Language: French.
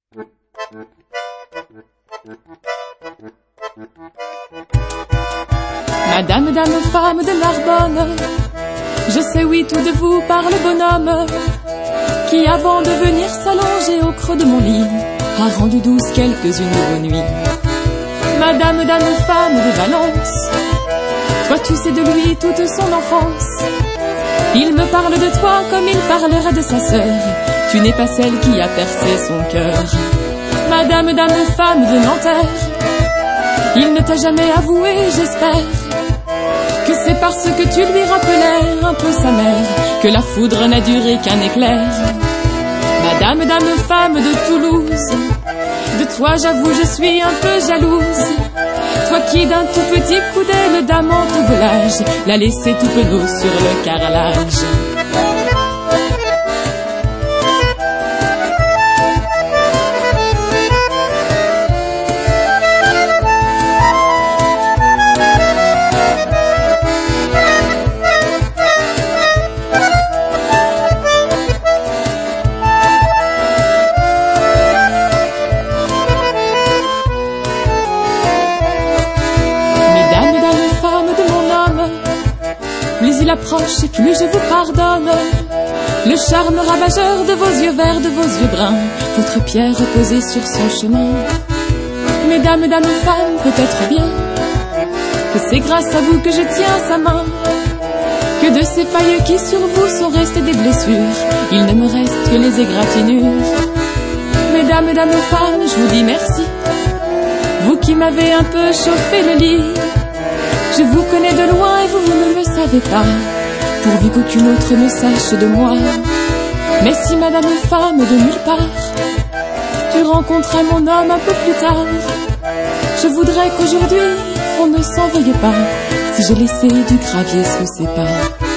Madame, dame, femme de Narbonne, je sais oui tout de vous par le bonhomme, qui avant de venir s'allonger au creux de mon lit, a rendu douce quelques-unes de vos nuits. Madame, dame, femme de Valence, toi tu sais de lui toute son enfance. Il me parle de toi comme il parlerait de sa sœur, tu n'es pas celle qui a percé son cœur. Madame, dame, femme de Nanterre, il ne t'a jamais avoué, j'espère, que c'est parce que tu lui rappelais un peu sa mère que la foudre n'a duré qu'un éclair. Madame, dame, femme de Toulouse, de toi j'avoue je suis un peu jalouse. Toi qui d'un tout petit coup d'aile d'amant au volage l'a laissé tout penaud sur le carrelage. Plus il approche et plus je vous pardonne. Le charme ravageur de vos yeux verts, de vos yeux bruns, votre pierre posée sur son chemin. Mesdames, dames, femmes, peut-être bien que c'est grâce à vous que je tiens sa main, que de ces failles qui sur vous sont restées des blessures, il ne me reste que les égratignures. Mesdames, dames, femmes, je vous dis merci, vous qui m'avez un peu chauffé le lit. Je vous connais de loin et vous ne me savez pas, pourvu qu'aucune autre ne sache de moi. Mais si madame femme de nulle part, tu rencontrais mon homme un peu plus tard, je voudrais qu'aujourd'hui on ne s'en veuille pas si j'ai laissé du gravier sous ses pas.